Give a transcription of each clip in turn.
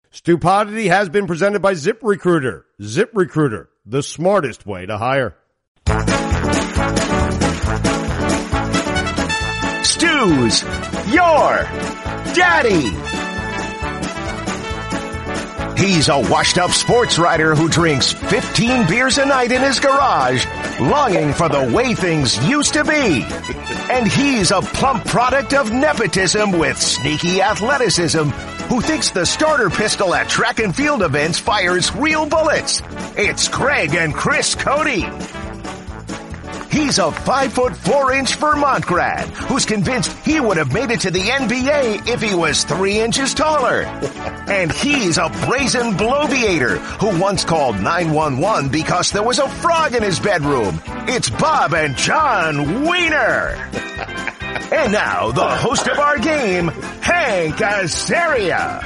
Stupidity has been presented by ZipRecruiter. ZipRecruiter, the smartest way to hire. Stu's your daddy. He's a washed-up sports writer who drinks 15 beers a night in his garage, longing for the way things used to be. And he's a plump product of nepotism with sneaky athleticism who thinks the starter pistol at track and field events fires real bullets. It's Greg and Chris Cody. He's a 5'4" Vermont grad who's convinced he would have made it to the NBA if he was 3 inches taller. And he's a brazen bloviator who once called 911 because there was a frog in his bedroom. It's Bob and John Wiener. And now the host of our game, Hank Azaria.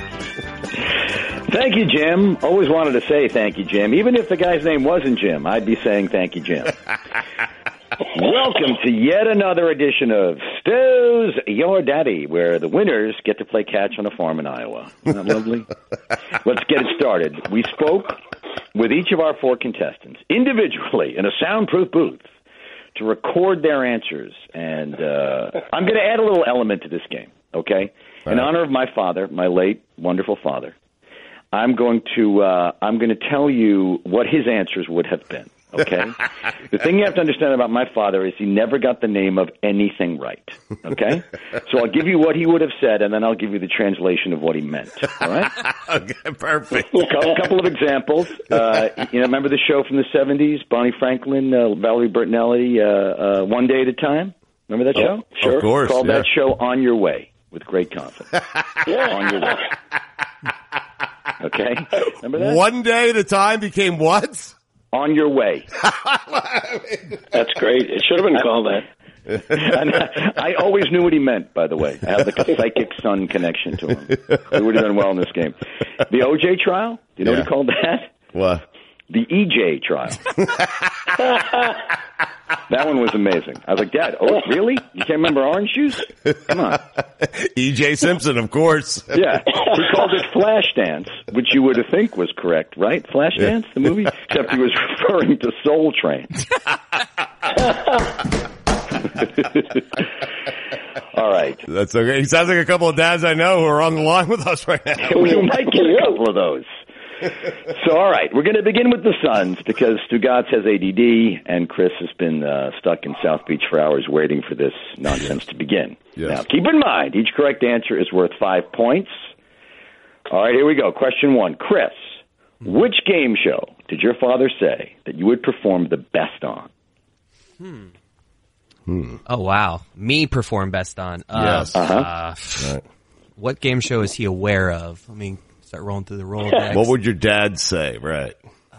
Thank you, Jim. Always wanted to say thank you, Jim. Even if the guy's name wasn't Jim, I'd be saying thank you, Jim. Welcome to yet another edition of Stu's Your Daddy, where the winners get to play catch on a farm in Iowa. Isn't that lovely? Let's get it started. We spoke with each of our 4 contestants individually in a soundproof booth to record their answers. And I'm going to add a little element to this game, okay? In honor of my father, my late, wonderful father, I'm going to tell you what his answers would have been, okay? The thing you have to understand about my father is he never got the name of anything right, okay? So I'll give you what he would have said, and then I'll give you the translation of what he meant, all right? Okay, perfect. A couple of examples. Remember the show from the 70s, Bonnie Franklin, Valerie Bertinelli, One Day at a Time? Remember that show? Sure. Of course, Called that show On Your Way, with great confidence. On Your Way. Okay? Remember that? One day at a time became what? On Your Way. That's great. It should have been called that. And I always knew what he meant, by the way. I have like a psychic son connection to him. He would have done well in this game. The O.J. trial? Do you know what he called that? What? The E.J. trial. That one was amazing. I was like, Dad, oh, really? You can't remember Orange Juice? Come on. E.J. Simpson, of course. Yeah. He called it Flashdance, which you would think was correct, right? Flashdance, the movie? Except he was referring to Soul Train. All right. That's okay. He sounds like a couple of dads I know who are on the line with us right now. We might get a couple of those. So, all right, we're going to begin with the Suns because Stugatz has ADD and Chris has been stuck in South Beach for hours waiting for this nonsense to begin. Yes. Now, keep in mind, each correct answer is worth 5 points. All right, here we go. Question 1. Chris, which game show did your father say that you would perform the best on? Oh, wow. Me perform best on. Yes. Right. What game show is he aware of? I mean, start rolling through the Rolodex. What would your dad say? Right.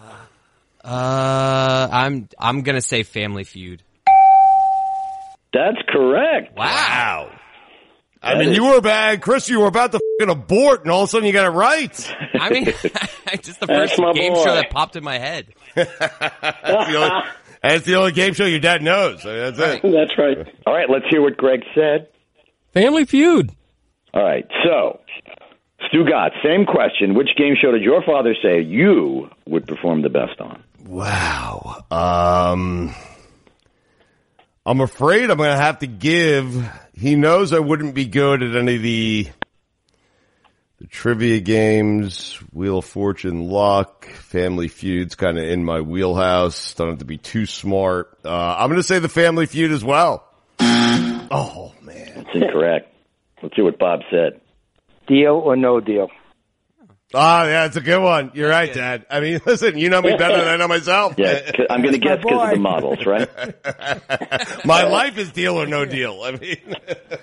I'm gonna say Family Feud. That's correct. Wow. I mean, you were bad. Chris, you were about to f***ing abort, and all of a sudden you got it right. I mean, just the That's first my game boy. show that popped in my head. That's the only game show your dad knows. I mean, that's it. That's right. All right, let's hear what Greg said. Family Feud. All right, so, Stugatz, same question. Which game show did your father say you would perform the best on? Wow. I'm afraid I'm going to have to give. He knows I wouldn't be good at any of the trivia games, Wheel of Fortune, Luck, Family Feud's kind of in my wheelhouse. Don't have to be too smart. I'm going to say the Family Feud as well. Oh, man. That's incorrect. Let's see what Bob said. Deal or no deal? Oh, yeah, it's a good one. You're right, Dad. I mean, listen, you know me better than I know myself. Yeah, I'm going to guess because of the models, right? My life is deal or no deal. I mean,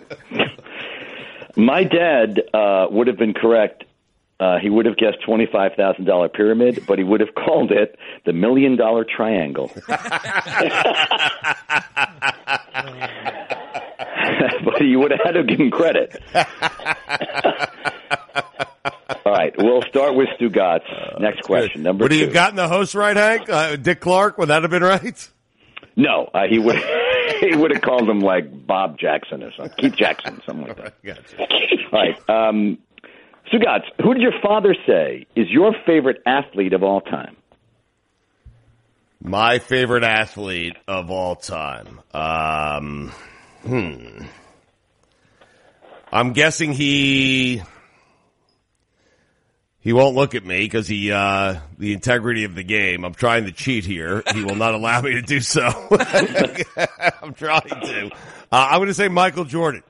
my dad would have been correct. He would have guessed $25,000 pyramid, but he would have called it the $1 Million Triangle. But he would have had to give him credit. All right, we'll start with Stugatz. Next question, number 2. Would he have gotten the host right, Hank? Dick Clark, would that have been right? No, he would have called him like Bob Jackson or something. Keith Jackson, something like that. Gotcha. All right, Stugotz, who did your father say is your favorite athlete of all time? My favorite athlete of all time. I'm guessing he won't look at me because the integrity of the game. I'm trying to cheat here. He will not allow me to do so. I'm trying to. I'm going to say Michael Jordan.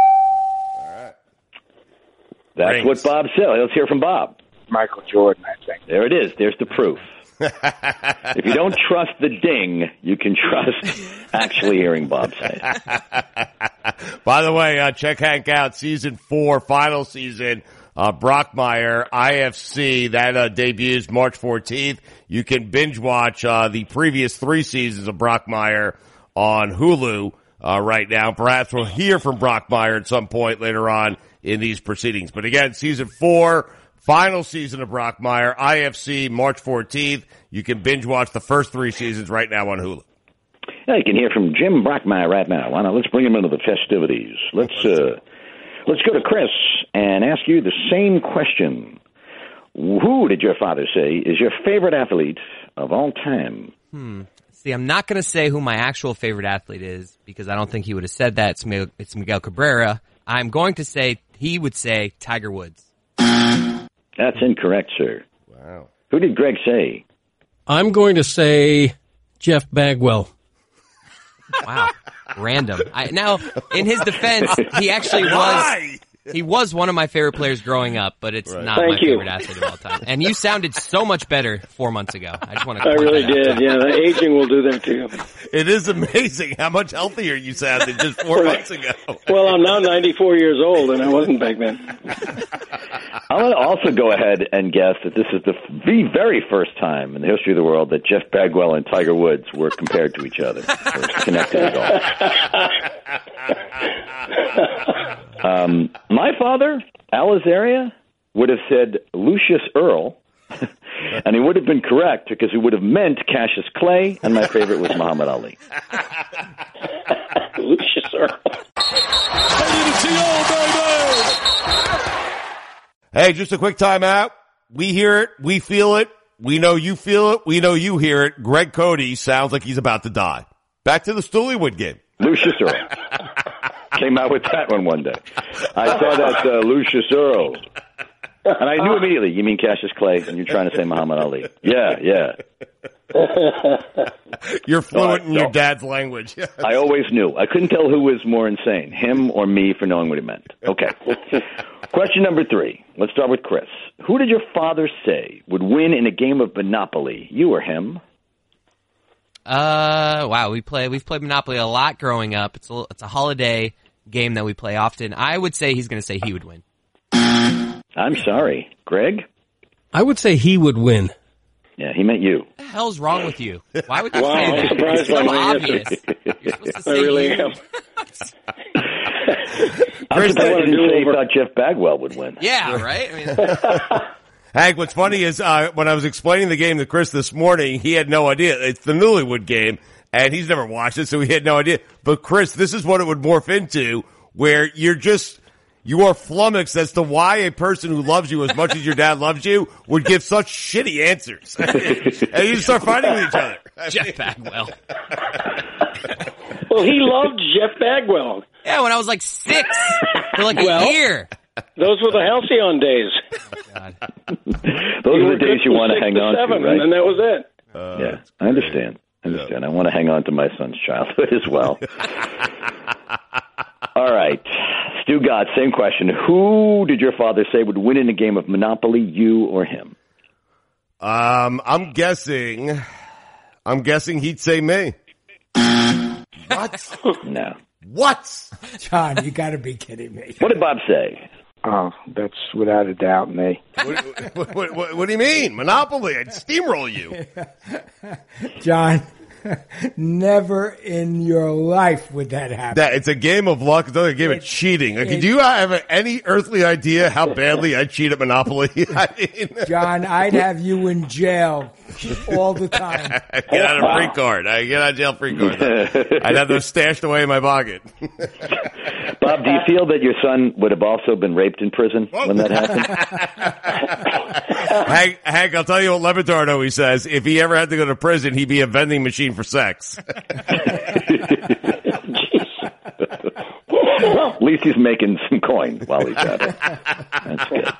That's Rings. what Bob said. Let's hear from Bob. Michael Jordan, I think. There it is. There's the proof. If you don't trust the ding, you can trust actually hearing Bob say it. By the way, check Hank out. Season 4, final season. Brockmire, IFC, that debuts March 14th. You can binge watch the previous 3 seasons of Brockmire on Hulu right now. Perhaps we'll hear from Brockmire at some point later on in these proceedings. But again, season 4, final season of Brockmire, IFC, March 14th. You can binge watch the first 3 seasons right now on Hulu. Yeah, you can hear from Jim Brockmire right now. Why not? Let's bring him into the festivities. Let's go to Chris and ask you the same question. Who did your father say is your favorite athlete of all time? See, I'm not going to say who my actual favorite athlete is because I don't think he would have said that. It's Miguel Cabrera. I'm going to say he would say Tiger Woods. That's incorrect, sir. Wow. Who did Greg say? I'm going to say Jeff Bagwell. Wow. Random. Now, in his defense, he actually was one of my favorite players growing up, but it's not my favorite athlete of all time. And you sounded so much better 4 months ago. I just want to. I really did. Yeah, the aging will do that to you. It is amazing how much healthier you sounded just 4 months ago. Well, I'm now 94 years old, and I wasn't back then. I'm going to also go ahead and guess that this is the very first time in the history of the world that Jeff Bagwell and Tiger Woods were compared to each other, or connected at all. My father, Al Azaria, would have said Lucius Earl, and he would have been correct because he would have meant Cassius Clay, and my favorite was Muhammad Ali. Lucius Earl. Hey, just a quick timeout. We hear it. We feel it. We know you feel it. We know you hear it. Greg Cody sounds like he's about to die. Back to the Stooleywood game. Lucius Earl. Came out with that one day. I saw that Lucius Earl. And I knew immediately, you mean Cassius Clay, and you're trying to say Muhammad Ali. Yeah. You're fluent in your dad's language. I always knew. I couldn't tell who was more insane, him or me, for knowing what he meant. Okay. Question number 3. Let's start with Chris. Who did your father say would win in a game of Monopoly, you or him? Wow, we've played Monopoly a lot growing up. It's a holiday game that we play often. I would say he's going to say he would win. I'm sorry. Greg? I would say he would win. Yeah, he meant you. What the hell's wrong with you? Why would you Wow, say I'm that? surprised It's so by my obvious. You're supposed to I say really you. am. I'm surprised you didn't say you thought Jeff Bagwell would win. Yeah, right? I mean, Hank, what's funny is when I was explaining the game to Chris this morning, he had no idea. It's the Newlywed Game, and he's never watched it, so he had no idea. But Chris, this is what it would morph into, where you are flummoxed as to why a person who loves you as much as your dad loves you would give such shitty answers. And you start fighting with each other. Jeff Bagwell. Well, he loved Jeff Bagwell. Yeah, when I was like 6 for like a year. Those were the halcyon days. God. Those are the days you want to hang on to, right? And that was it. Yeah, I understand. I want to hang on to my son's childhood as well. All right. Stugotz, same question. Who did your father say would win in a game of Monopoly, you or him? I'm guessing he'd say me. What? No. What? John, you got to be kidding me. What did Bob say? Oh, that's without a doubt me. What do you mean? Monopoly. I'd steamroll you. John, never in your life would that happen. It's a game of luck. It's a game of cheating. Like, do you have any earthly idea how badly I cheat at Monopoly? I mean, John, I'd have you in jail all the time. Get out of free card. I get out of jail free card. I'd have those stashed away in my pocket. Bob, do you feel that your son would have also been raped in prison when that happened? Hank, I'll tell you what Le Batard always says. If he ever had to go to prison, he'd be a vending machine for sex. Well, at least he's making some coin while he's at it. That's good.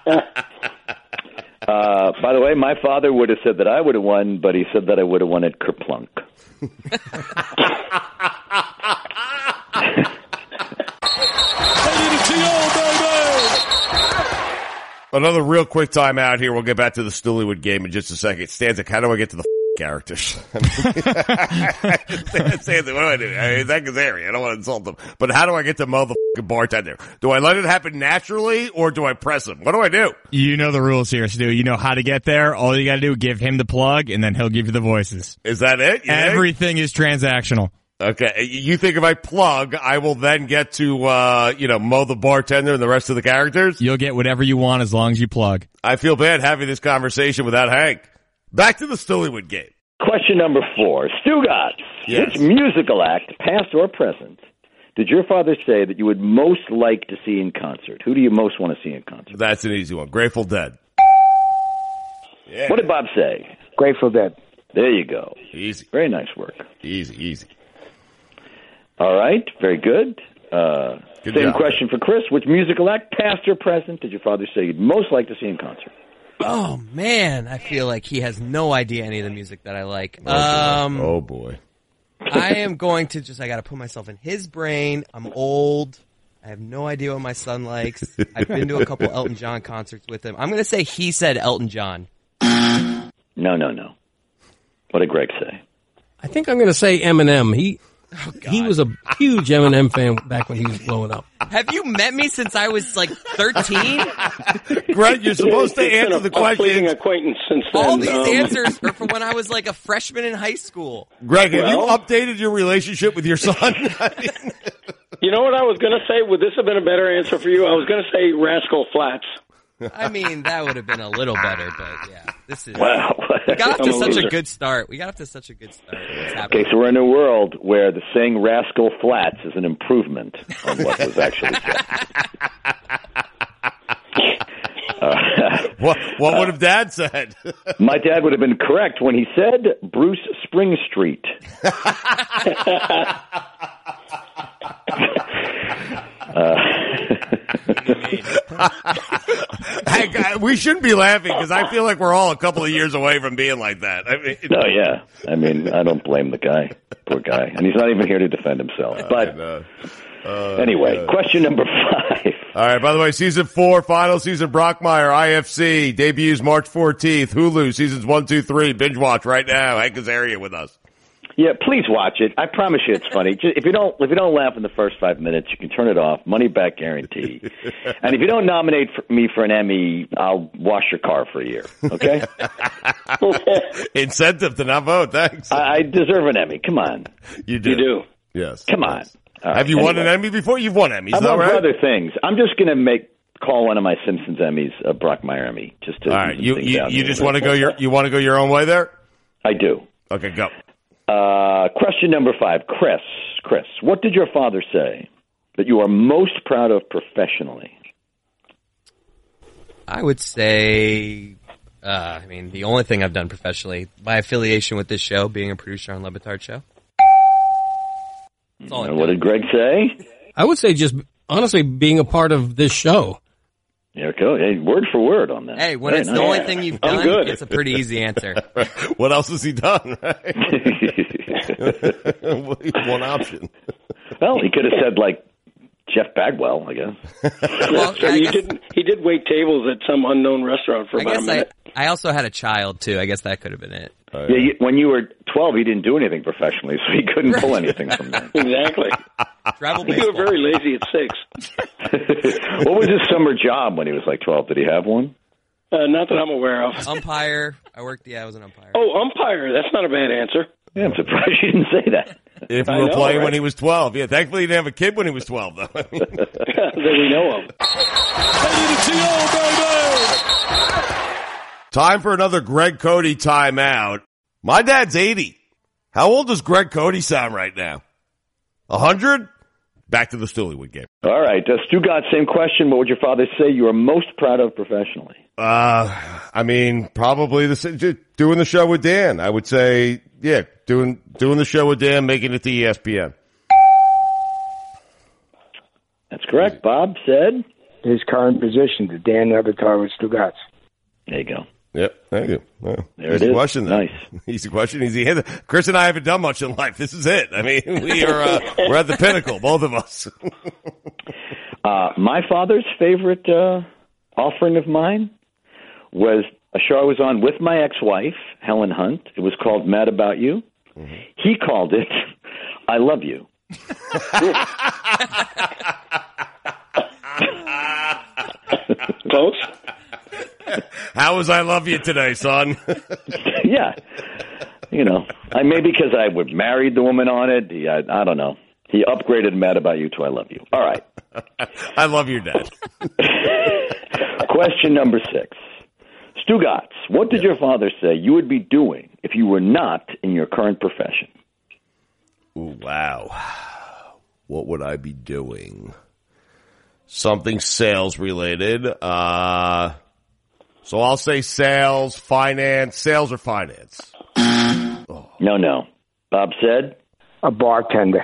By the way, my father would have said that I would have won, but he said that I would have won at Kerplunk. Another real quick timeout here. We'll get back to the Stewart game in just a second. Stanzik, how do I get to the characters? Stanzik, what do I do? I mean, that's his area. I don't want to insult them. But how do I get to mow the bartender? Do I let it happen naturally or do I press him? What do I do? You know the rules here, Stu. You know how to get there. All you got to do is give him the plug, and then he'll give you the voices. Is that it? Everything is transactional. Okay. You think if I plug, I will then get to, mow the bartender and the rest of the characters? You'll get whatever you want as long as you plug. I feel bad having this conversation without Hank. Back to the Stewart game. Question number 4. Stugotz. Yes. Which musical act, past or present, did your father say that you would most like to see in concert? Who do you most want to see in concert? That's an easy one. Grateful Dead. Yeah. What did Bob say? Grateful Dead. There you go. Easy. Very nice work. Easy. All right. Very good. Good Same job. question for Chris. Which musical act, past or present, did your father say you'd most like to see in concert? Oh, man. I feel like he has no idea any of the music that I like. Oh, boy. I am going to I got to put myself in his brain. I'm old. I have no idea what my son likes. I've been to a couple Elton John concerts with him. I'm going to say he said Elton John. No. What did Greg say? I think I'm going to say Eminem. He was a huge Eminem fan back when he was blowing up. Have you met me since I was like 13? Greg, you're supposed to answer the question. Acquaintance since then. All these answers are from when I was like a freshman in high school. Greg, have you updated your relationship with your son? You know what I was going to say? Would this have been a better answer for you? I was going to say Rascal Flatts. I mean, that would have been a little better, but yeah, this is. Wow. We got off to such a good start. Okay, so we're in a world where the saying Rascal Flats is an improvement on what was actually said. What would have Dad said? My dad would have been correct when he said Bruce Springstreet. We shouldn't be laughing because I feel like we're all a couple of years away from being like that. No, yeah. I mean, I don't blame the guy. Poor guy. And he's not even here to defend himself. But anyway, question number 5. All right, by the way, season 4, final season, Brockmire, IFC, debuts March 14th, Hulu, seasons 1, 2, 3, binge watch right now. Hank Azaria with us. Yeah, please watch it. I promise you it's funny. If you don't laugh in the first 5 minutes, you can turn it off. Money back guarantee. And if you don't nominate me for an Emmy, I'll wash your car for a year. Okay? Incentive to not vote. Thanks. I deserve an Emmy. Come on. You do. You do. Yes. Come on. Right, have you won an Emmy before? You've won Emmys, I've though, won right? for other things. I'm just going to call one of my Simpsons Emmys a Brockmire Emmy. Just to. All right. You just want to go your own way there? I do. Okay, go. Question number 5. Chris, what did your father say that you are most proud of professionally? I would say, the only thing I've done professionally, my affiliation with this show, being a producer on Le Batard Show. That's all And what did Greg say? I would say just, honestly, being a part of this show. Yeah, go. Hey, word for word on that. Hey, when it's the only thing you've done, it's a pretty easy answer. What else has he done, right? One option. Well, he could have said, like, Jeff Bagwell, I guess. Well, He did wait tables at some unknown restaurant for about a minute. I also had a child, too. I guess that could have been it. Yeah, when you were 12, he didn't do anything professionally, so he couldn't pull anything from that. Exactly. Travel You baseball. were very lazy at 6. What was his summer job when he was like 12? Did he have one? Not that I'm aware of. Umpire. I was an umpire. Oh, umpire. That's not a bad answer. Yeah, I'm surprised you didn't say that. If we were playing when he was 12. Yeah, thankfully he didn't have a kid when he was 12, though. That we know of. Time for another Greg Cody timeout. My dad's 80. How old does Greg Cody sound right now? 100? Back to the Stoolywood game. All right. Stugat, same question. What would your father say you are most proud of professionally? I mean, probably doing the show with Dan. I would say, yeah, doing the show with Dan, making it to ESPN. That's correct. Bob said his current position, the Dan Avatar with Stugatz. There you go. Yep, thank you. Well, there it is. Question, nice. Easy question. Easy hit. Chris and I haven't done much in life. This is it. I mean, we're at the pinnacle, both of us. My father's favorite offering of mine was a show I was on with my ex-wife, Helen Hunt. It was called Mad About You. Mm-hmm. He called it I Love You. Close. How was I Love You today, son? Yeah. Maybe because I would married the woman on it. I don't know. He upgraded Mad About You to I Love You. All right. I love your dad. Question number 6. Stugatz, what did your father say you would be doing if you were not in your current profession? Ooh, wow. What would I be doing? Something sales related. So I'll say sales, finance, sales or finance. Oh. No. Bob said? A bartender.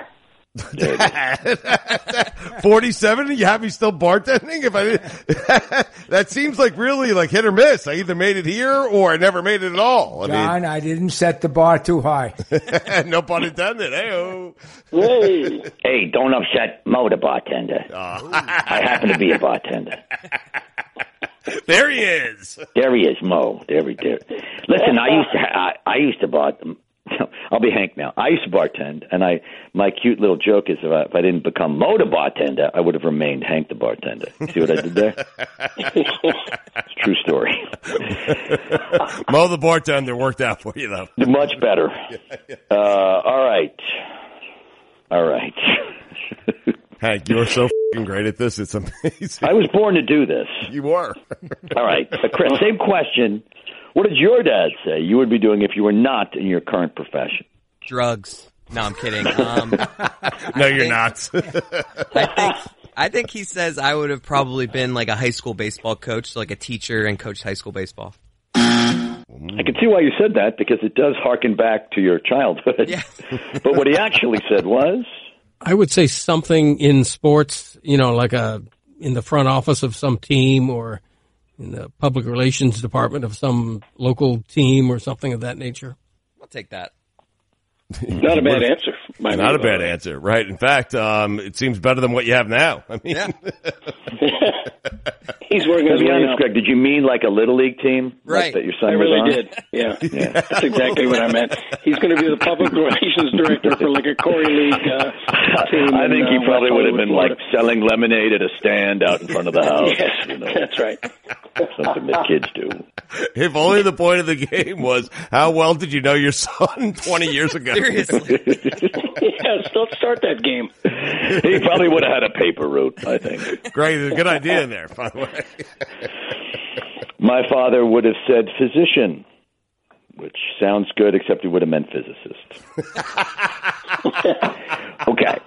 47? You have me still bartending? That seems like really like hit or miss. I either made it here or I never made it at all. John, I didn't set the bar too high. No pun intended. Hey-o. Hey, don't upset Mo, the bartender. I happen to be a bartender. There he is. There he is, Mo. There. Listen, I used to bartend. I'll be Hank now. I used to bartend, and my cute little joke is if I didn't become Mo the bartender, I would have remained Hank the bartender. See what I did there? It's a true story. Mo the bartender worked out for you, though. Much better. All right. Hank, you're so f***ing great at this. It's amazing. I was born to do this. You were. All right. Chris, same question. What did your dad say you would be doing if you were not in your current profession? Drugs. No, I'm kidding. No, you're not. I think he says I would have probably been like a high school baseball coach, so like a teacher and coached high school baseball. I can see why you said that because it does harken back to your childhood. Yeah. But what he actually said was? I would say something in sports, like in the front office of some team or in the public relations department of some local team or something of that nature. I'll take that. Not a bad answer. Not a bad answer, right? In fact, it seems better than what you have now. I mean, yeah. He's working. To be honest, Greg, did you mean like a little league team? Right. Like that your son I was really on? did. Yeah. That's exactly what I meant. He's going to be the public relations director for like a Corey League team. I think he probably would have been like selling lemonade at a stand out in front of the house. Yes, that's right. Something that kids do. If only the point of the game was how well did you know your son 20 years ago? Seriously. Yes, let's start that game. He probably would have had a paper route, I think. Great, there's a good idea in there, by the way. My father would have said physician, which sounds good, except he would have meant physicist. Okay.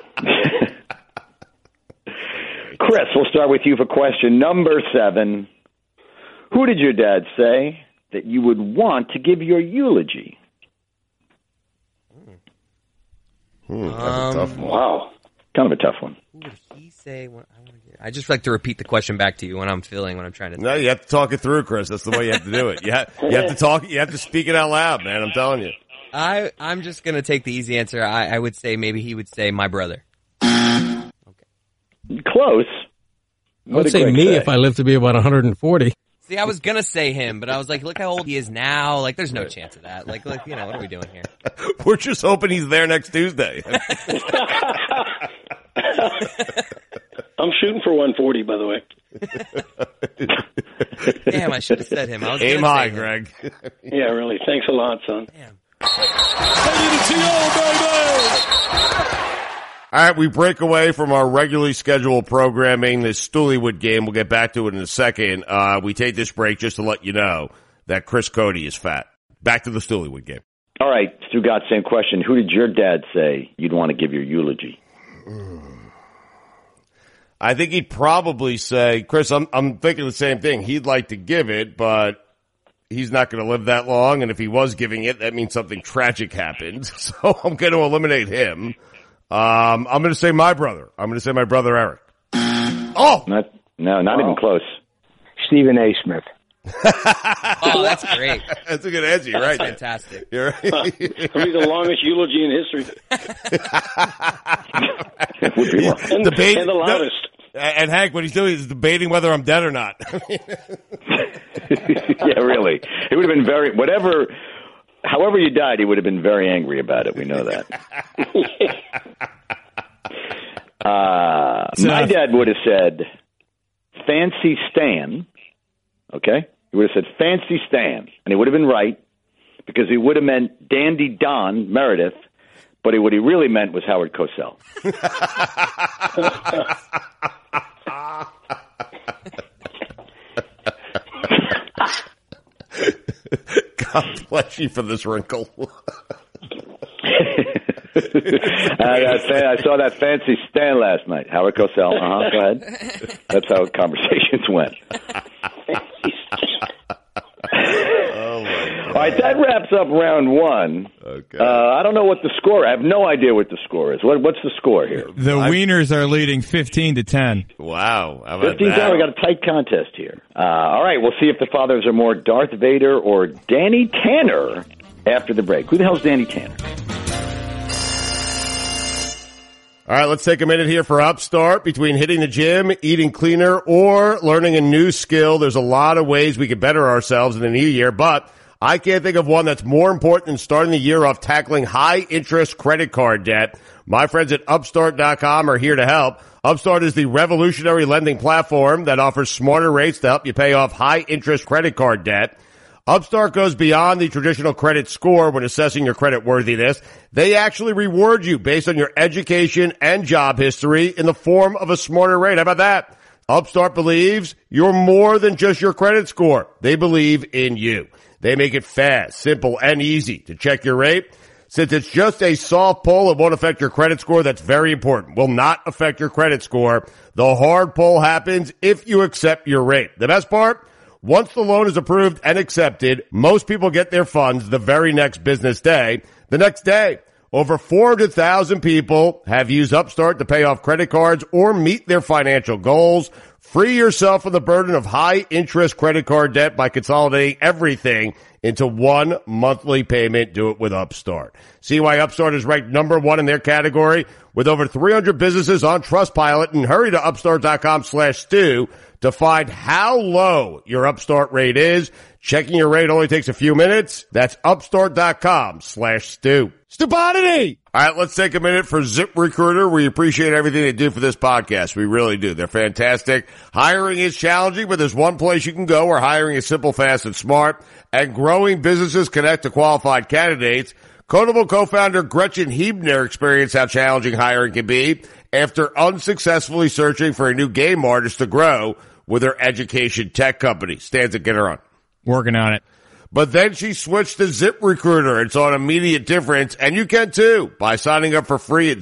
Chris, we'll start with you for question number 7. Who did your dad say that you would want to give your eulogy? That's a tough one. Wow. Kind of a tough one. Who would he say? I just like to repeat the question back to you when I'm trying to. No, you have to talk it through, Chris. That's the way you have to do it. You have to talk. You have to speak it out loud, man. I'm telling you. I'm just gonna take the easy answer. I would say maybe he would say my brother. Okay. Close. I would say me if I lived to be about 140. See, I was gonna say him, but I was like, look how old he is now. Like, there's no chance of that. Like, what are we doing here? We're just hoping he's there next Tuesday. I'm shooting for 140, by the way. Damn, I should have said him. I was aim high, Greg. Yeah, really. Thanks a lot, son. Damn. All right, we break away from our regularly scheduled programming, this Stoolywood game. We'll get back to it in a second. We take this break just to let you know that Chris Cody is fat. Back to the Stoolywood game. All right, Stu Gott, same question. Who did your dad say you'd want to give your eulogy? I think he'd probably say, Chris, I'm thinking the same thing. He'd like to give it, but he's not going to live that long. And if he was giving it, that means something tragic happened. So I'm going to eliminate him. I'm going to say my brother. I'm going to say my brother Eric. Oh! Not even close. Stephen A. Smith. Oh, that's great. That's a good answer. You're right. Fantastic. You're right. It'll be the longest eulogy in history. And the loudest. And Hank, what he's doing is debating whether I'm dead or not. Yeah, really. It would have been however you died, he would have been very angry about it. We know that. My dad would have said, Fancy Stan. Okay? He would have said, Fancy Stan. And he would have been right, because he would have meant Dandy Don Meredith, but what he really meant was Howard Cosell. God bless you for this wrinkle. I saw that Fancy Stan last night. Howard Cosell. Go ahead. That's how conversations went. Oh my God. All right, that wraps up round one. Okay. I don't know what the score. I have no idea what the score is. What's the score here? The Wieners are leading 15-10. Wow. How about 15-10. that? We got a tight contest here. All right, we'll see if the fathers are more Darth Vader or Danny Tanner after the break. Who the hell's Danny Tanner? All right, let's take a minute here for Upstart. Between hitting the gym, eating cleaner, or learning a new skill, there's a lot of ways we can better ourselves in the new year, but I can't think of one that's more important than starting the year off tackling high-interest credit card debt. My friends at Upstart.com are here to help. Upstart is the revolutionary lending platform that offers smarter rates to help you pay off high-interest credit card debt. Upstart goes beyond the traditional credit score when assessing your credit worthiness. They actually reward you based on your education and job history in the form of a smarter rate. How about that? Upstart believes you're more than just your credit score. They believe in you. They make it fast, simple, and easy to check your rate. Since it's just a soft pull, it won't affect your credit score. That's very important. Will not affect your credit score. The hard pull happens if you accept your rate. The best part? Once the loan is approved and accepted, most people get their funds the very next business day. The next day, over 400,000 people have used Upstart to pay off credit cards or meet their financial goals. Free yourself from the burden of high-interest credit card debt by consolidating everything into one monthly payment. Do it with Upstart. See why Upstart is ranked number one in their category with over 300 businesses on Trustpilot, and hurry to upstart.com/Stu to find how low your Upstart rate is. Checking your rate only takes a few minutes. That's upstart.com/Stu. Stupidity! All right, let's take a minute for ZipRecruiter. We appreciate everything they do for this podcast. We really do. They're fantastic. Hiring is challenging, but there's one place you can go where hiring is simple, fast, and smart. And growing businesses connect to qualified candidates. Codeable co-founder Gretchen Hebner experienced how challenging hiring can be after unsuccessfully searching for a new game artist to grow with her education tech company. Stanza, get her on. Working on it. But then she switched to ZipRecruiter. It's an immediate difference, and you can too by signing up for free at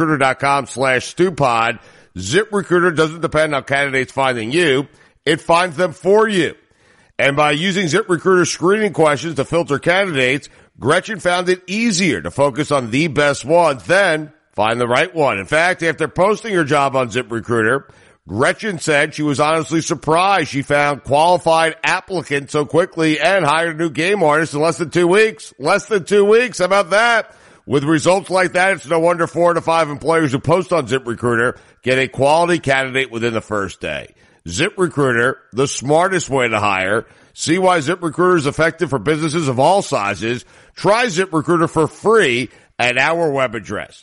ZipRecruiter.com/StuPod. ZipRecruiter doesn't depend on candidates finding you. It finds them for you. And by using ZipRecruiter screening questions to filter candidates, Gretchen found it easier to focus on the best ones, then find the right one. In fact, after posting her job on ZipRecruiter, Gretchen said she was honestly surprised she found qualified applicants so quickly and hired a new game artist in less than 2 weeks. Less than 2 weeks. How about that? With results like that, it's no wonder 4 to 5 employers who post on ZipRecruiter get a quality candidate within the first day. ZipRecruiter, the smartest way to hire. See why ZipRecruiter is effective for businesses of all sizes. Try ZipRecruiter for free at our web address,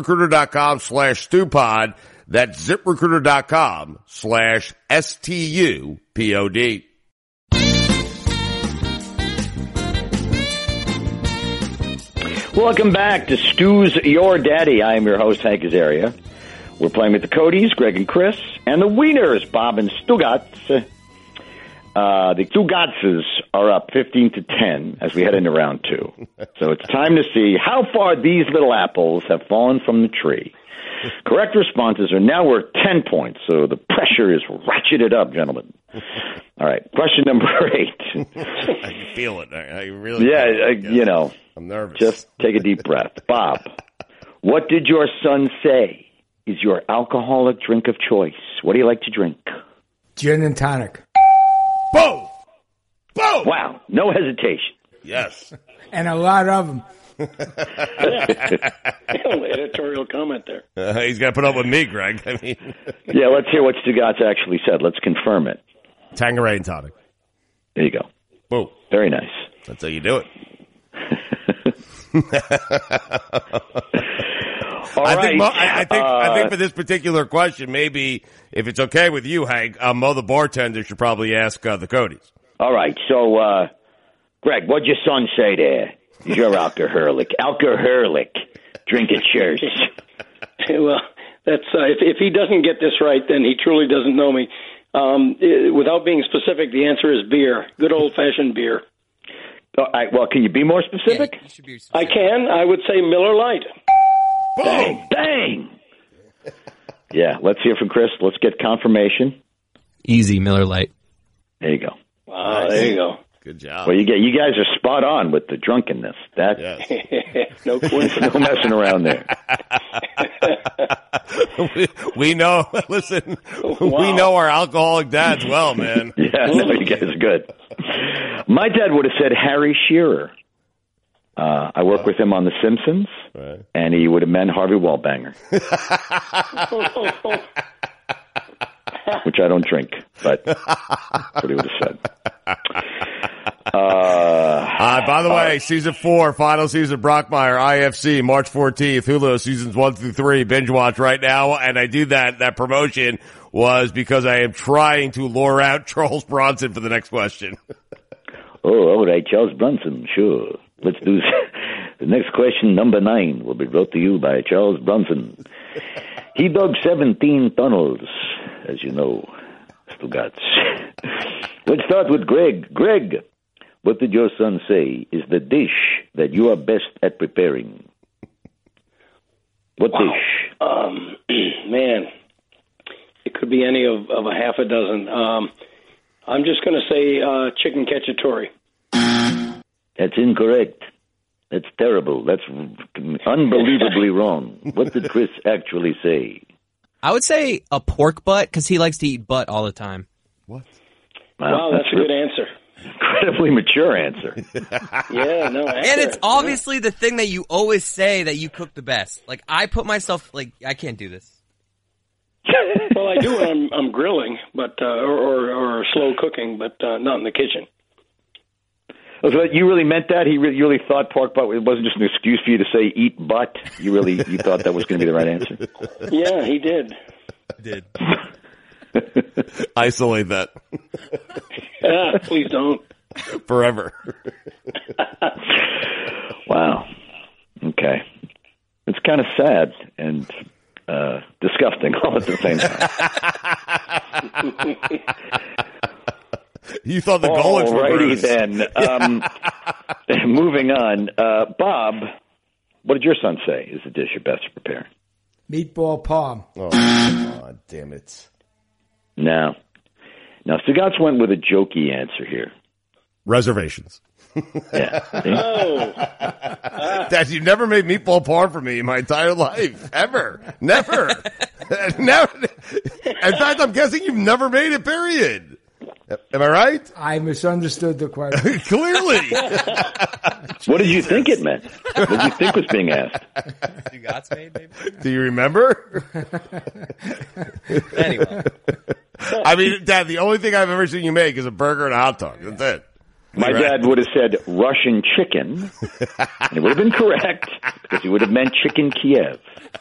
ZipRecruiter.com/StuPod. That's ZipRecruiter.com/STUPOD. Welcome back to Stu's Your Daddy. I am your host, Hank Azaria. We're playing with the Codys, Greg and Chris, and the Wieners, Bob and Stugatz. The Stugatzes are up 15-10 as we head into round two. So it's time to see how far these little apples have fallen from the tree. Correct responses are now worth 10 points, so the pressure is ratcheted up, gentlemen. All right, question number 8. I can feel it. I really I'm nervous. Just take a deep breath. Bob, what did your son say is your alcoholic drink of choice? What do you like to drink? Gin and tonic. Boom! Boom! Wow, no hesitation. Yes. And a lot of them. Editorial comment there. He's got to put up with me, Greg. I mean, yeah, let's hear what Stugatz actually said. Let's confirm it. Tanqueray and tonic. There you go. Boom. Very nice. That's how you do it. I think for this particular question, maybe if it's okay with you, Hank, Mo the bartender should probably ask the Codys. All right. So, Greg, what'd your son say there? You're alcoholic. Alcoholic. Drink at church. Well, that's if he doesn't get this right, then he truly doesn't know me. Without being specific, the answer is beer. Good old-fashioned beer. All right, well, can you be more specific? Yeah, you should be specific. I can. I would say Miller Lite. Bang! Yeah, let's hear from Chris. Let's get confirmation. Easy, Miller Lite. There you go. Wow, nice. There you go. Good job. Well, you guys are spot on with the drunkenness. That no coincidence. No messing around there. we know. Listen, we know our alcoholic dads well, man. Yeah, no, you guys are good. My dad would have said Harry Shearer. I work with him on The Simpsons, right. And he would have meant Harvey Wallbanger. Which I don't drink, but that's what he would have said. By the way, season 4, final season, Brockmire, IFC, March 14th, Hulu, seasons 1 through 3, binge watch right now. And I do that promotion was because I am trying to lure out Charles Bronson for the next question. Oh, all right, Charles Bronson, sure. Let's do the next question. Number 9 will be brought to you by Charles Bronson. He dug 17 tunnels, as you know, Stugatz. Let's start with Greg. Greg, what did your son say is the dish that you are best at preparing? What dish? Man, it could be any of a half a dozen. I'm just going to say chicken cacciatore. That's incorrect. That's terrible. That's unbelievably wrong. What did Chris actually say? I would say a pork butt because he likes to eat butt all the time. What? Wow, that's a good answer. Incredibly mature answer. Yeah, no, accurate. And it's obviously the thing that you always say that you cook the best. Like, I put myself, I can't do this. Well, I do when I'm grilling, but or slow cooking, but not in the kitchen. So you really meant that? You really thought pork butt? It wasn't just an excuse for you to say eat butt? You thought that was going to be the right answer? Yeah, he did. Isolate that. Please don't. Forever. Wow. Okay. It's kind of sad and disgusting all at the same time. You thought the goal was Alrighty then. Moving on. Bob, what did your son say is the dish you're best to prepare? Meatball palm. Oh, God damn it. No. Now, Stugatz went with a jokey answer here. Reservations. Yeah. Dad, you've never made meatball parm for me in my entire life. Ever. Never. Never. In fact, I'm guessing you've never made it, period. Am I right? I misunderstood the question. Clearly. What did you think it meant? What did you think was being asked? Stugatz made, maybe? Do you remember? Anyway. I mean, Dad, the only thing I've ever seen you make is a burger and a hot dog. That's it. My dad would have said Russian chicken. And it would have been correct because he would have meant chicken Kiev.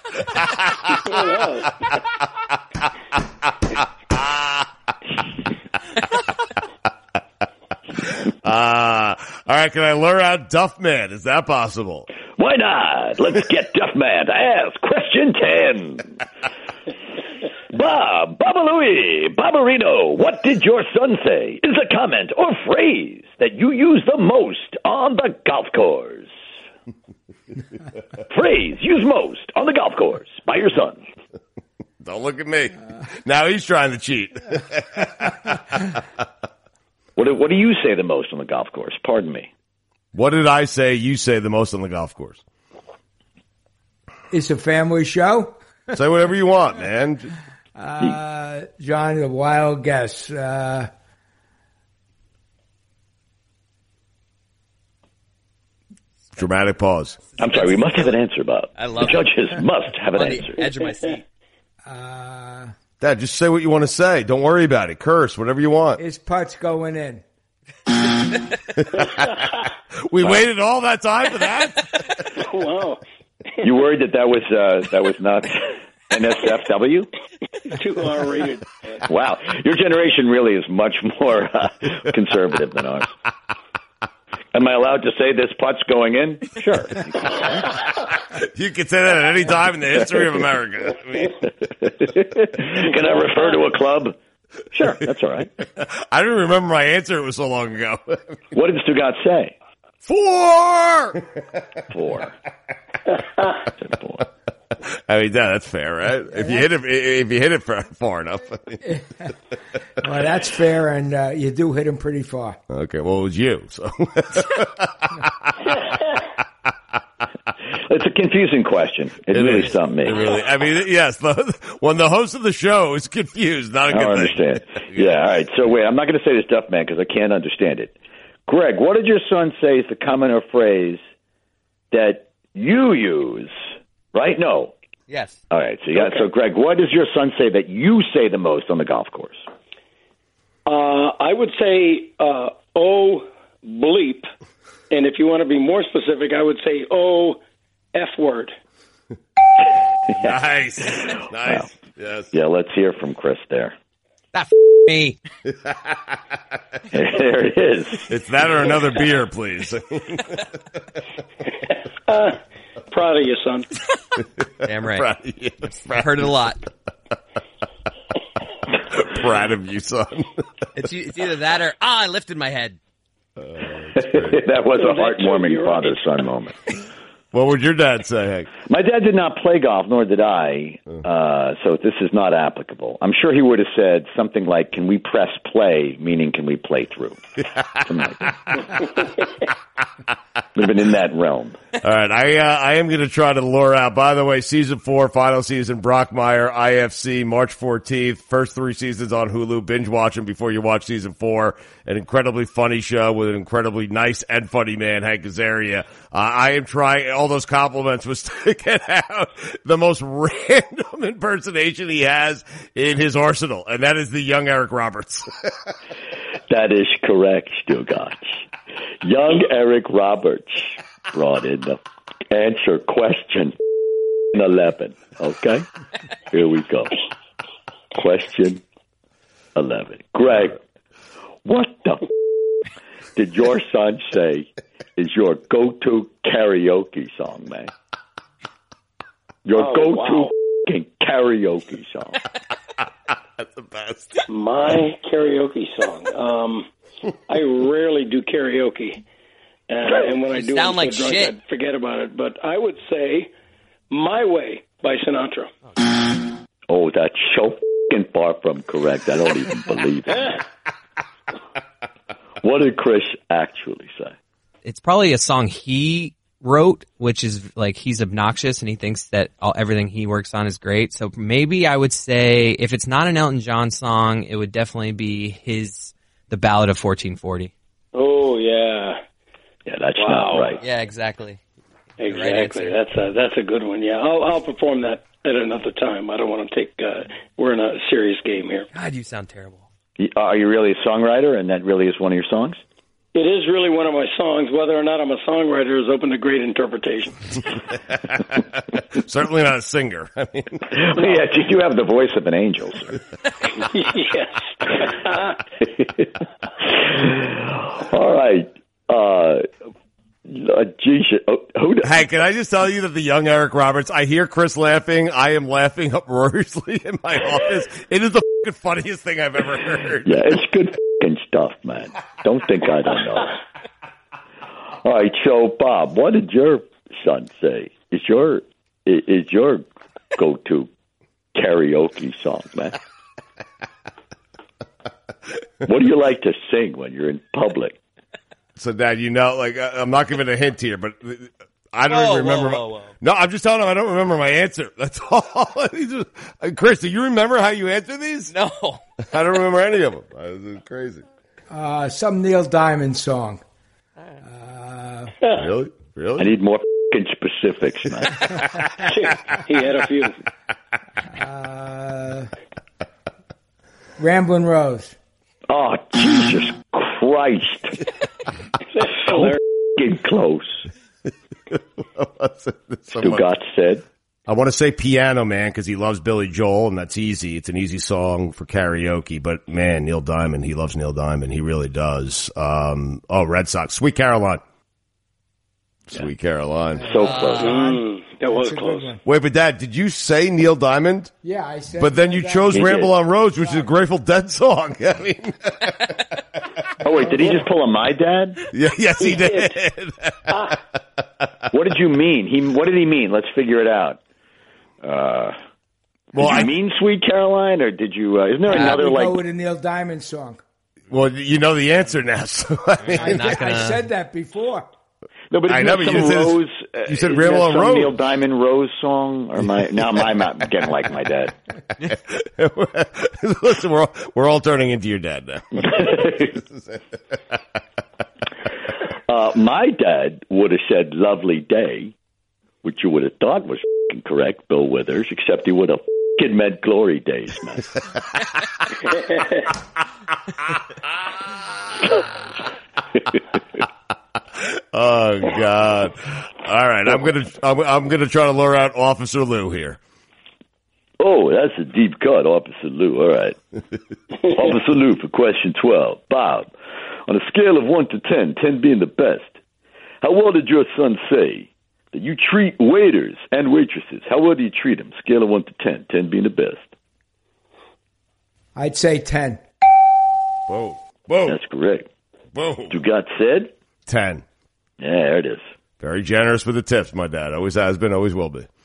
All right, can I lure out Duffman? Is that possible? Why not? Let's get Duffman to ask question 10. Baba Louie, Barbarino, what did your son say is a comment or phrase that you use the most on the golf course? Phrase used most on the golf course by your son. Don't look at me. Now he's trying to cheat. What do you say the most on the golf course? Pardon me. What did I say you say the most on the golf course? It's a family show. Say whatever you want, man. John, a wild guess. Dramatic pause. I'm sorry, we must have an answer, Bob. I love the judges must have an on answer. the edge of my seat. Dad, just say what you want to say. Don't worry about it. Curse, whatever you want. His putt's going in. We waited all that time for that? Wow. You worried that was not NSFW? Too R-rated. Wow. Your generation really is much more conservative than ours. Am I allowed to say this putt's going in? Sure. You can say that at any time in the history of America. I mean, can I refer to a club? Sure, that's all right. I don't remember my answer. It was so long ago. What did Stugat say? 4! 4. I mean, that's fair, right? If you hit it far enough. Well, that's fair, and you do hit him pretty far. Okay, well, it was you, so. It's a confusing question. It really stumped me. I mean, yes, when the host of the show is confused, not a good thing. I understand. Yeah, all right. So wait, I'm not going to say this stuff, man, because I can't understand it. Greg, what did your son say is the comment or phrase that you use, right? No. Yes. All right. So Greg, what does your son say that you say the most on the golf course? I would say, oh, bleep. And if you want to be more specific, I would say, oh, F word. Nice. Wow. Yes. Yeah, let's hear from Chris there. That me. There it is. It's that or another beer, please. Proud of you, son. Damn right. Proud of you. I've heard it a lot. Proud of you, son. It's either that or, I lifted my head. That was a heartwarming father-son moment. What would your dad say, Hank? My dad did not play golf, nor did I, so this is not applicable. I'm sure he would have said something like, can we press play, meaning can we play through? Something like that. Would have been in that realm. All right, I am going to try to lure out. By the way, Season 4, final season, Brockmire, IFC, March 14th. First 3 seasons on Hulu. Binge watch them before you watch Season 4. An incredibly funny show with an incredibly nice and funny man, Hank Azaria. I am trying, all those compliments was to get out the most random impersonation he has in his arsenal, and that is the young Eric Roberts. That is correct, Stugat. Young Eric Roberts brought in the answer question 11. Okay? Here we go. Question 11. Greg, what the did your son say is your go-to karaoke song, man? Your go-to karaoke song. That's the best. My karaoke song. I rarely do karaoke. And when I do, I'm so drunk I'd forget about it. But I would say My Way by Sinatra. Oh, that's so f***ing far from correct. I don't even believe it. What did Chris actually say? It's probably a song he wrote, which is like he's obnoxious and he thinks that everything he works on is great. So maybe I would say if it's not an Elton John song, it would definitely be The Ballad of 1440. Oh, yeah. Yeah, that's not right. Yeah, exactly. Exactly. That's a good one. Yeah, I'll perform that at another time. I don't want to take. We're in a serious game here. God, you sound terrible. Are you really a songwriter, and that really is one of your songs? It is really one of my songs. Whether or not I'm a songwriter is open to great interpretation. Certainly not a singer. I mean, yes, you do have the voice of an angel, sir. Yes. All right. Hey, can I just tell you that the young Eric Roberts, I hear Chris laughing. I am laughing uproariously in my office. It is the fucking funniest thing I've ever heard. Yeah, it's good fucking stuff, man. Don't think I don't know. All right, so Bob, what did your son say? Is your go-to karaoke song, man. What do you like to sing when you're in public? So, Dad, I'm not giving a hint here, but I don't even remember. Whoa. No, I'm just telling him I don't remember my answer. That's all. Chris, do you remember how you answer these? No. I don't remember any of them. This is crazy. Some Neil Diamond song. Really? I need more specifics, man. He had a few. Ramblin' Rose. Oh, Jesus Christ. So f***ing close. Stugat said. I want to say Piano Man because he loves Billy Joel, and that's easy. It's an easy song for karaoke. But, man, Neil Diamond, he loves Neil Diamond. He really does. Red Sox. Sweet Caroline. Sweet Caroline. So close. That was close. Wait, but Dad, did you say Neil Diamond? Yeah, I said. But then you chose Ramble on Rose, which is a Grateful Dead song. I mean, oh wait, did he just pull a My Dad? Yeah, yes, he did. What did you mean? What did he mean? Let's figure it out. Did you mean Sweet Caroline, or did you? Isn't there another go with a Neil Diamond song? Well, you know the answer now. So I said that before. No, but Rose. You said Ramble on Rose. Neil Diamond Rose song, or now I'm getting like my dad. Listen, we're all turning into your dad now. My dad would have said "Lovely Day," which you would have thought was correct, Bill Withers, except he would have meant Glory Days, man. Oh God! All right, I'm gonna try to lure out Officer Lou here. Oh, that's a deep cut, Officer Lou. All right, Officer Lou for question 12. Bob, on a scale of 1 to 10, 10 being the best, how well did your son say that you treat waiters and waitresses? How well do you treat them? Scale of 1 to 10, 10 being the best. I'd say 10. Whoa! That's correct. Whoa! You got said 10. Yeah, there it is. Very generous with the tips, my dad. Always has been, always will be.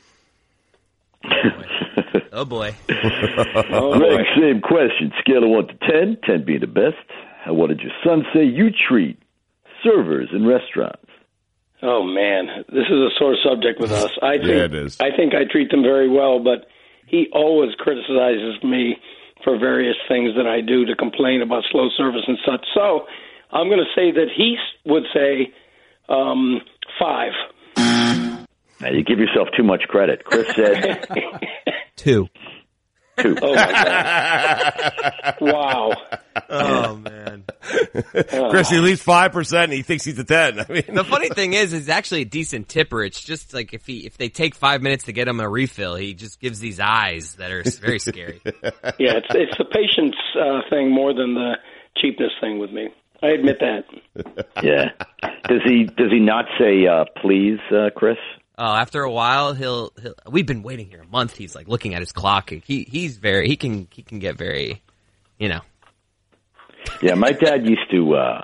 Oh, boy. Greg, same question. Scale of 1 to 10, 10 being the best. How well did your son say you treat servers in restaurants? Oh, man. This is a sore subject with us. It is. I think I treat them very well, but he always criticizes me for various things that I do to complain about slow service and such. So I'm going to say that he would say 5. Now, you give yourself too much credit. Chris said 2. 2. Oh, my God. Wow. Oh, man. Chris, he leaves 5% and he thinks he's a 10. I mean, the funny thing is, it's actually a decent tipper. It's just like if they take 5 minutes to get him a refill, he just gives these eyes that are very scary. Yeah, it's the patience thing more than the cheapness thing with me. I admit that. Yeah. Does he not say please, Chris? Oh, after a while, he'll. We've been waiting here a month. He's like looking at his clock. He can get very, Yeah, my dad used to.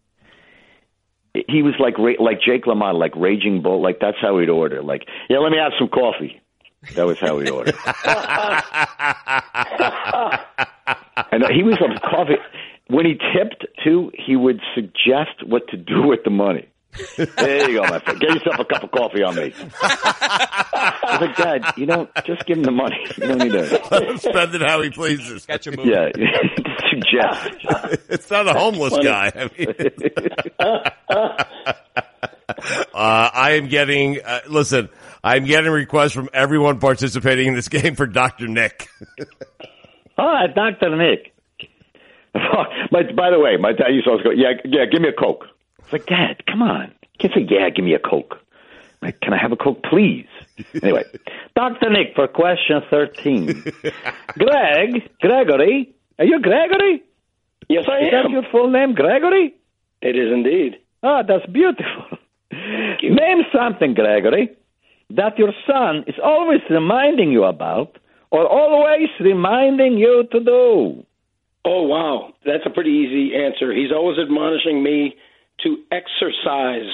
He was like Jake LaMotta, like Raging Bull. Like that's how he'd order. Like, yeah, let me have some coffee. That was how he'd order. And he was on coffee. When he tipped, too, he would suggest what to do with the money. There you go, my friend. Get yourself a cup of coffee on me. I was like, Dad, just give him the money. You don't need to spend it how he pleases. Got your move. Yeah, suggest. It's not a homeless guy. I mean, I am getting. Listen, I'm getting requests from everyone participating in this game for Dr. Nick. Hi, Dr. Nick. By the way, my dad used to always go, yeah, give me a Coke. It's like, Dad, come on. You can't say, yeah, give me a Coke. Like, can I have a Coke, please? Anyway, Dr. Nick for question 13. Gregory, are you Gregory? Yes, I am. Is that your full name, Gregory? It is indeed. Oh, that's beautiful. Name something, Gregory, that your son is always reminding you about or always reminding you to do. Oh, wow. That's a pretty easy answer. He's always admonishing me to exercise.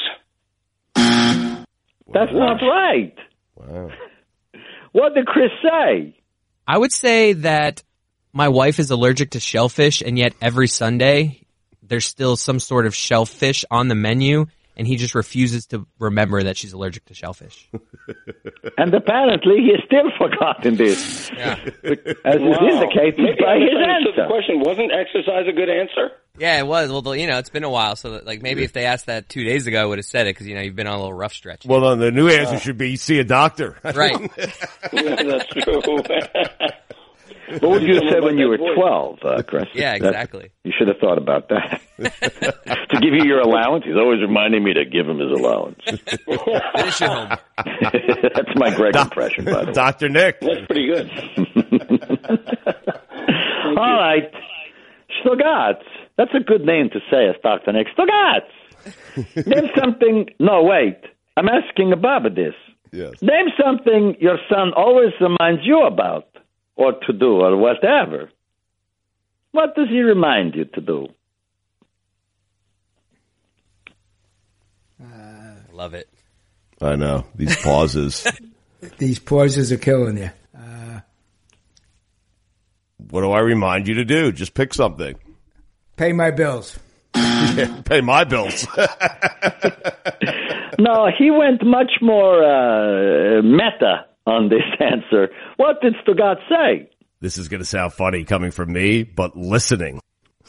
That's not right. Wow. What did Chris say? I would say that my wife is allergic to shellfish, and yet every Sunday there's still some sort of shellfish on the menu, and he just refuses to remember that she's allergic to shellfish. And apparently he still forgotten this. Yeah. As is indicated by his answer. The question, wasn't exercise a good answer? Yeah, it was. Well, it's been a while, so maybe if they asked that 2 days ago, I would have said it because you've been on a little rough stretch. Well, no, the new answer should be see a doctor. Right. Yeah, that's true. What would you have said when you were 12, Chris? Yeah, exactly. You should have thought about that. To give you your allowance? He's always reminding me to give him his allowance. Finish your homework. That's my Greg impression, by the way. Dr. Nick. That's pretty good. All right. Stugatz. That's a good name to say as Dr. Nick. Stugatz. Name something. No, wait. I'm asking Bob this. Yes. Name something your son always reminds you about, or to do, or whatever. What does he remind you to do? Love it. I know. These pauses. These pauses are killing you. What do I remind you to do? Just pick something. Pay my bills. Yeah, pay my bills. No, he went much more meta on this answer. What did Stugatz say? This is going to sound funny coming from me, but listening.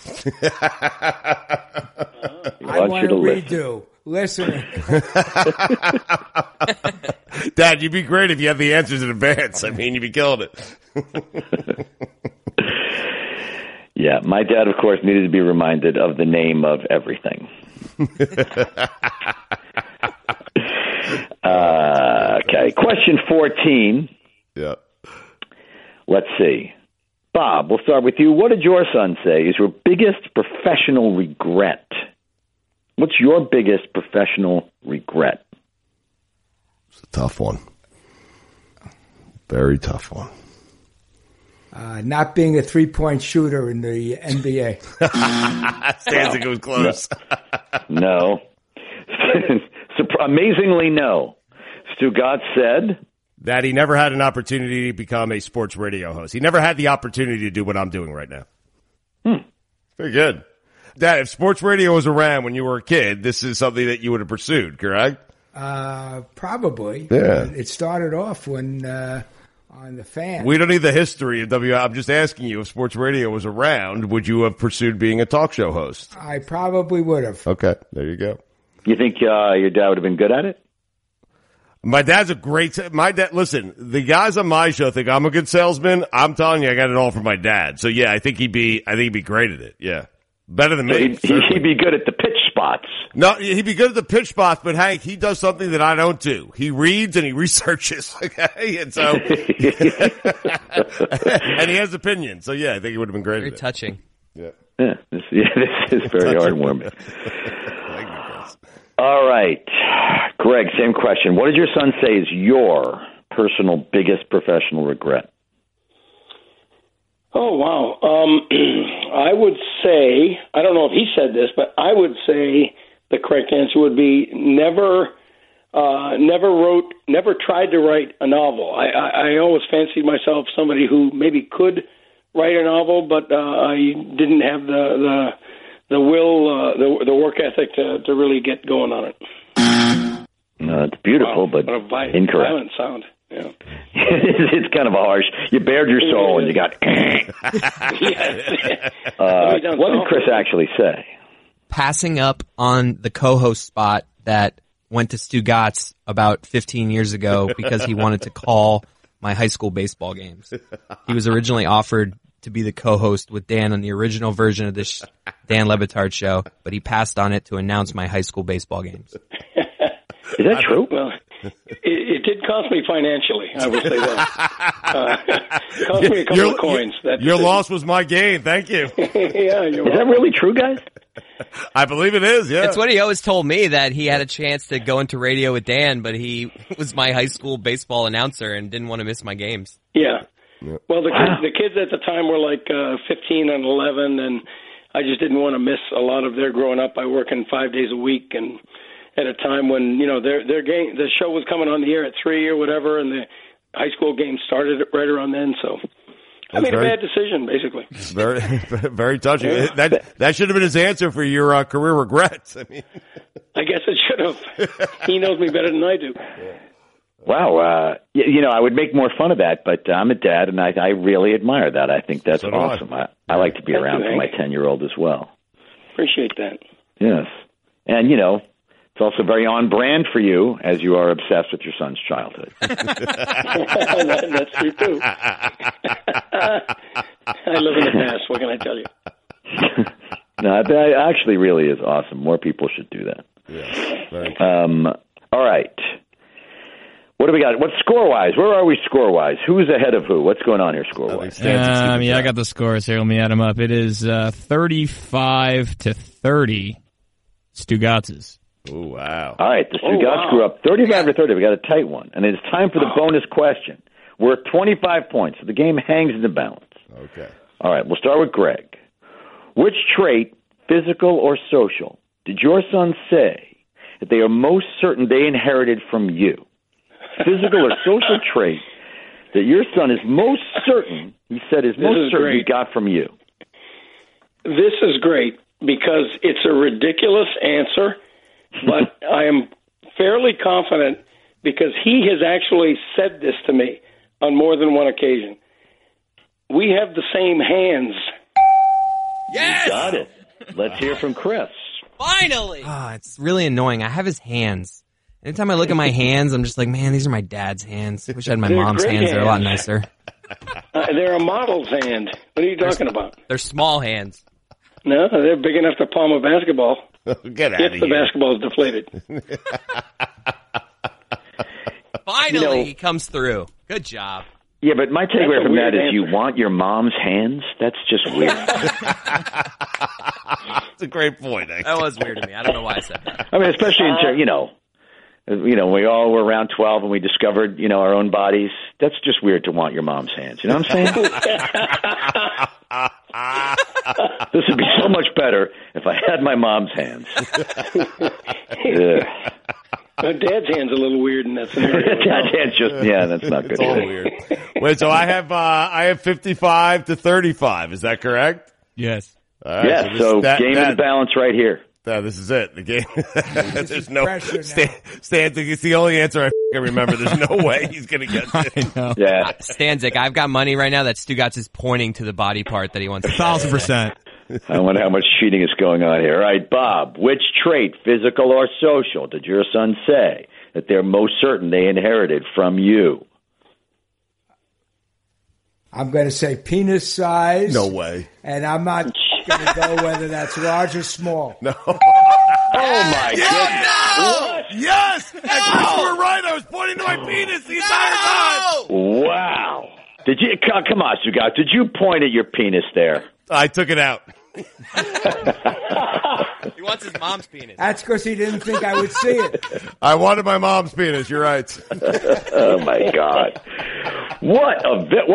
I want to redo. Listening. Dad, you'd be great if you had the answers in advance. I mean, you'd be killing it. Yeah, my dad, of course, needed to be reminded of the name of everything. Okay, question 14. Yeah. Let's see. Bob, we'll start with you. What did your son say is your biggest professional regret? What's your biggest professional regret? It's a tough one. Very tough one. Not being a three-point shooter in the NBA. Stanzik was close. No. Amazingly, no. Stugatz said that he never had an opportunity to become a sports radio host. He never had the opportunity to do what I'm doing right now. Very good. Dad, if sports radio was around when you were a kid, this is something that you would have pursued, correct? Probably. Yeah. It started off when on the Fan. We don't need the history of WI. I'm just asking you, if sports radio was around, would you have pursued being a talk show host? I probably would have. Okay, there you go. You think your dad would have been good at it? My dad's a great. My dad. Listen, the guys on my show think I'm a good salesman. I'm telling you, I got it all from my dad. So yeah, I think he'd be great at it. Yeah, better than me. He'd be good at the pitch spots. No, he'd be good at the pitch spots. But Hank, he does something that I don't do. He reads and he researches. Okay, and so and he has opinions. So yeah, I think he would have been great. Very at it. touching. Yeah. This is very heartwarming. All right. Greg, same question. What did your son say is your personal biggest professional regret? Oh, wow. I would say, I don't know if he said this, but I would say the correct answer would be never tried to write a novel. I always fancied myself somebody who maybe could write a novel, but I didn't have the will, the work ethic to really get going on it. No, it's beautiful, but incorrect. Violent sound. Yeah. It's kind of a harsh. You bared your soul and you got. What did Chris actually say? Passing up on the co-host spot that went to Stugatz about 15 years ago because he wanted to call my high school baseball games. He was originally offered to be the co-host with Dan on the original version of this Dan Le Batard show, but he passed on it to announce my high school baseball games. Is that true? Well, it did cost me financially, I would say that. It cost me a couple of coins. Your loss was my gain. Thank you. Yeah, is that really true, guys? I believe it is, yeah. It's what he always told me, that he had a chance to go into radio with Dan, but he was my high school baseball announcer and didn't want to miss my games. Yeah. Well, the kids at the time were like 15 and 11, and I just didn't want to miss a lot of their growing up by working 5 days a week, and at a time when their game, the show was coming on the air at 3 or whatever, and the high school game started right around then. So I made a bad decision, basically. Very, very touching. That should have been his answer for your career regrets. I mean, I guess it should have. He knows me better than I do. Wow. I would make more fun of that, but I'm a dad, and I really admire that. I think that's awesome. I like to be around for my 10-year-old as well. Appreciate that. Yes. And, it's also very on brand for you, as you are obsessed with your son's childhood. That's true, too. I live in the past. What can I tell you? No, it actually really is awesome. More people should do that. Yeah. All right. What do we got? What's score-wise? Where are we score-wise? Who's ahead of who? What's going on here score-wise? I got the scores here. Let me add them up. It is 35-30. Stugatz's. Oh, wow. All right, the Stugatz grew up 35-30. We got a tight one. And it's time for the bonus question. We're at 25 points, so the game hangs in the balance. Okay. All right, we'll start with Greg. Which trait, physical or social, did your son say that they are most certain they inherited from you? Physical or social trait that your son is most certain, he said, is most certain he got from you? This is great because it's a ridiculous answer, but I am fairly confident because he has actually said this to me on more than one occasion. We have the same hands. Yes! You got it. Let's hear from Chris. Finally! It's really annoying. I have his hands. Anytime I look at my hands, I'm just like, man, these are my dad's hands. I wish I had my mom's hands. They're a lot nicer. They're a model's hand. What are you talking about? They're small hands. No, they're big enough to palm a basketball. Get out of here. If the basketball is deflated. Finally, he comes through. Good job. Yeah, but my takeaway from that is you want your mom's hands? That's just weird. That's a great point. That was weird to me. I don't know why I said that. I mean, especially we all were around 12 and we discovered, our own bodies. That's just weird to want your mom's hands. You know what I'm saying? This would be so much better if I had my mom's hands. Dad's hand's a little weird in that scenario. Dad's hand's that's not good. It's all weird. Wait, so I have 55-35. Is that correct? Yes. All right, yes. So game in balance right here. This is it. The game. There's no Stanzik. It's the only answer I remember. There's no way he's going to get this. Yeah, Stanzik. I've got money right now that Stugatz is pointing to the body part that he wants. 1,000%. I wonder how much cheating is going on here. All right, Bob. Which trait, physical or social, did your son say that they're most certain they inherited from you? I'm going to say penis size. No way. And I'm not going to go whether that's large or small. No. Oh, my goodness. What? Yes! You were right. I was pointing to my penis the entire time. Wow. Did you? Come on, Stugatz. Did you point at your penis there? I took it out. He wants his mom's penis. That's because he didn't think I would see it. I wanted my mom's penis. You're right. Oh, my God. What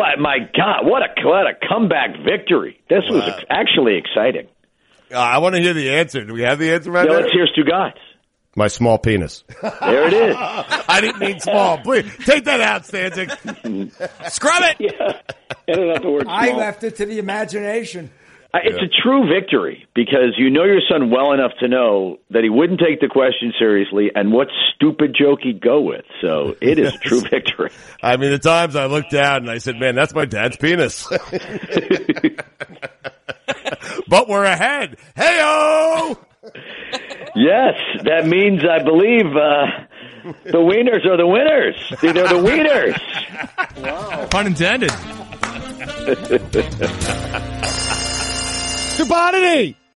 a comeback victory. This was actually exciting. I want to hear the answer. Do we have the answer right now? Let's hear Stugatz. My small penis. There it is. I didn't mean small. Please, take that out, Stanzik. Scrub it. Yeah. Edit out the word small. I left it to the imagination. It's a true victory because you know your son well enough to know that he wouldn't take the question seriously and what stupid joke he'd go with. So it is a true victory. I mean, the times I looked down and I said, man, that's my dad's penis. But we're ahead. Hey-o! Yes, that means I believe the wieners are the winners. They're the wieners. Wow. Pun intended. Stupidity!